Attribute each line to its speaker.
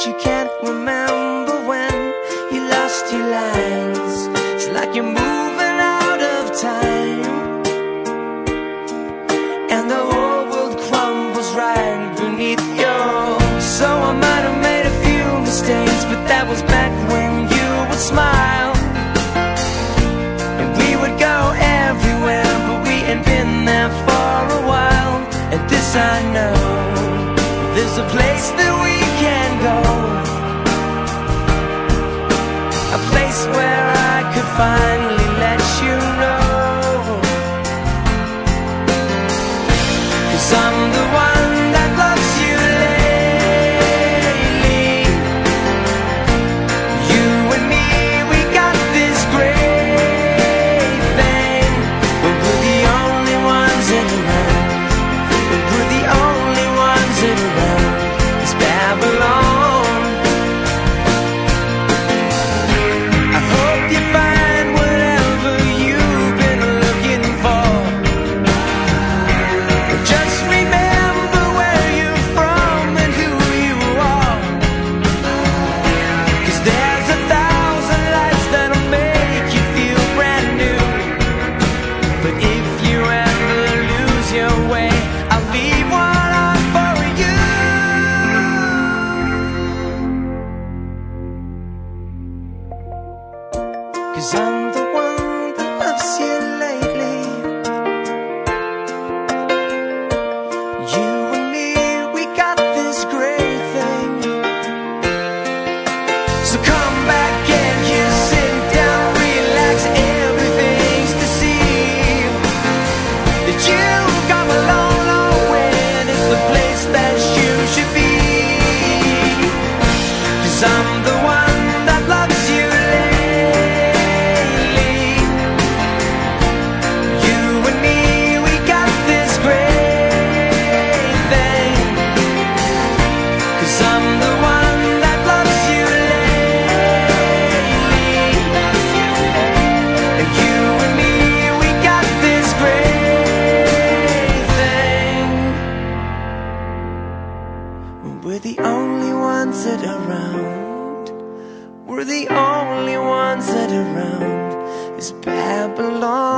Speaker 1: you can't remember when you lost your lines. It's like you're moving out of time, and the whole world crumbles right beneath you. So I might have made a few mistakes, but that was back when you would smile, and we would go everywhere, but we ain't been there for a while. And this I know, there's a place that we can go, a place where I could finally let you know. 'Cause I'm the one that loves you lately. You and me, we got this great thing, but we're the only ones around. We're the only ones around. It's Babylon. I hope you find whatever you've been looking for. Just remember where you're from and who you are. 'Cause there's 1,000 lights that'll make you feel brand new. But if you ever lose your way, I'll leave one on for you. 'Cause I'm the one that loves you lately. You and me, we got this great thing. So come back and you sit down, relax, everything's to see. That you've come a long, long way, and it's the place that you should be. 'Cause I'm the one that loves you lately. You and me, we got this great thing. 'Cause I'm the one that loves you lately. And you and me, we got this great thing. We're the only ones that are around. We're the only ones that are around. It's Babylon.